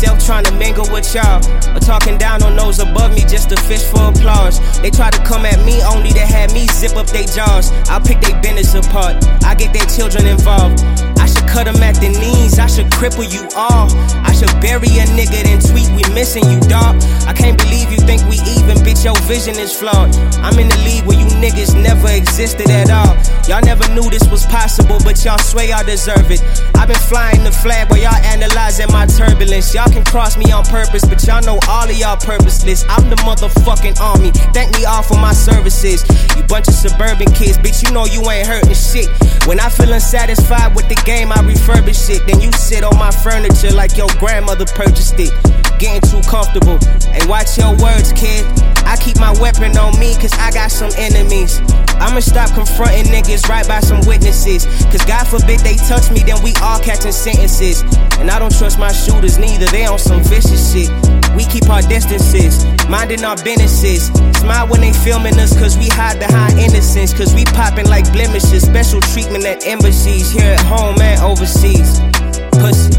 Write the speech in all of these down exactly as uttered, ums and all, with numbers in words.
myself trying to mingle with y'all, or talking down on those above me just to fish for applause. They try to come at me only to have me zip up their jaws. I'll pick their business apart, I get their children involved. I should cut them at the knees, I should cripple you all. I should bury a nigga then tweet we missing you, dawg. I can't believe you think we even, bitch, your vision is flawed. I'm in the league where you niggas never existed at all. Y'all never knew this was possible, but y'all swear y'all deserve it. I've been flying the flag while y'all analyzing my turbulence. Y'all can cross me on purpose, but y'all know all of y'all purposeless. I'm the motherfucking army, thank me all for my services. You bunch of suburban kids, bitch, you know you ain't hurting shit. When I feel unsatisfied with the game, I refurbish it. Then you sit on my furniture like your grandmother purchased it. Getting too comfortable, hey, watch your words, kid. I keep my weapon on me, cause I got some enemies. I'ma stop confronting niggas right by some witnesses, cause God forbid they touch me, then we all catching sentences. And I don't trust my shooters neither, they on some vicious shit. We keep our distances, minding our businesses. Smile when they filming us, cause we hide behind innocence. Cause we popping like blemishes, special treatment at embassies, here at home and overseas. Pussy.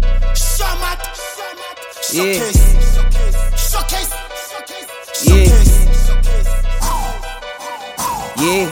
Yeah. Yeah. Yeah.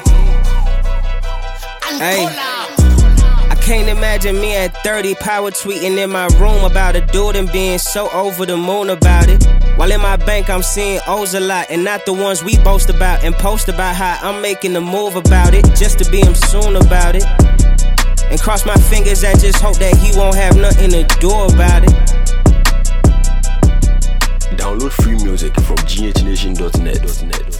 Hey. I can't imagine me at thirty power tweeting in my room about a dude and being so over the moon about it. While in my bank I'm seeing O's a lot, and not the ones we boast about and post about how I'm making a move about it, just to be him soon about it. And cross my fingers and just hope that he won't have nothing to do about it. Download free music from g h nation dot net.